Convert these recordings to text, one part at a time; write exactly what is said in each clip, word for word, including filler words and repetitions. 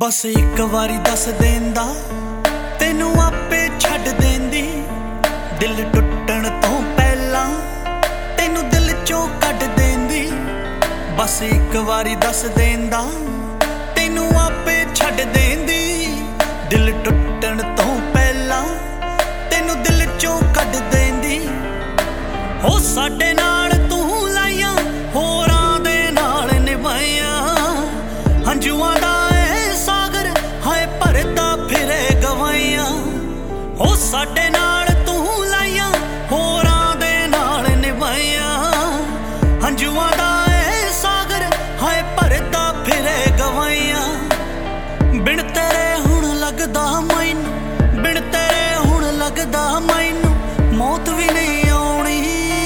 बस एक वारी दस देंदा तेनू आपे छड्ड देंदी। दिल टुटण तो पहला तेनू दिल चों कढ देंदी। बस एक वारी दस देंदा तेनू आपे छड्ड देंदी। दिल टुटण तो पहला तेनू दिल चों कढ देंदी। हो साडे नाल तू लाइयां होरां दे नाल निभाइयां। हंजुआं दा सागर हाय भरदा फिरे गवाइयां। हो साडे नाल तू लाइयां होरां दे नाल निभाइयां। हंजुआं दा सागर हाय भरदा फिरे गवाइयां। बिन तेरे हुण लगदा मैनू, बिन तेरे हुण लगदा मैनू मौत भी नहीं आउणी।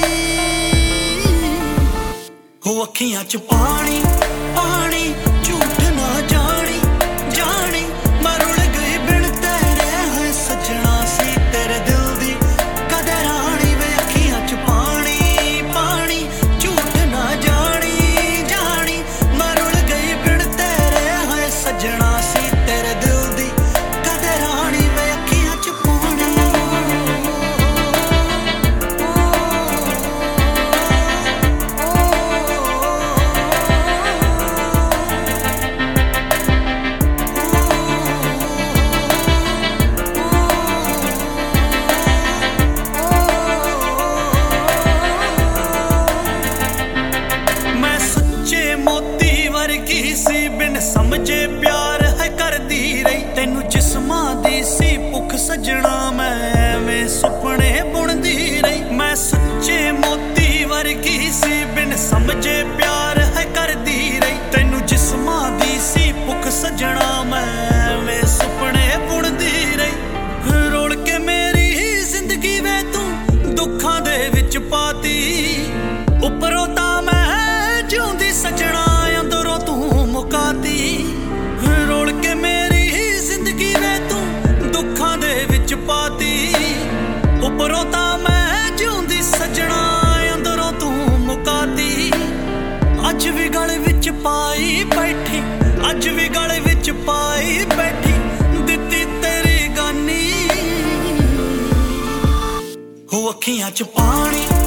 हो अखियां च पानी पानी झूठ ना जानी जानी। मैं रुल गई बिन तेरे है सजना सी तेरे दिल दी कदरानी। वे अखियां च पानी पानी झूठ ना जानी जानी। मैं रुल गई बिन तेरे है सजना सी तेरे दिल दी कदरानी। वे अखियां च पानी मोती वर्गी सी बिन समझे प्यार है करदी रही। तेनू जिस्मां दी सी भुख सजना मैं में सुपने बुनदी रही। मैं सच्चे मोती वर्गी सी बिन समझे प्यार है करदी रही। तेनू जिस्मां दी सी भुख सजना मैं में सुपने बुनदी रही। रोल के मेरी जिंदगी वे तू दुखां दे विच पाती। उपरों तां मैं जिउंदी सजना अंदरों तू मुकाती। रोल के मेरी जिंदगी वे तू दुखां दे विच पाती। उपरों तां मैं जिउंदी सजना अंदरों तू मुकाती। अज भी गल विच पाई बैठी, अज भी गल विच पाई बैठी दित्ती तेरी गानी। हो अखियां च पानी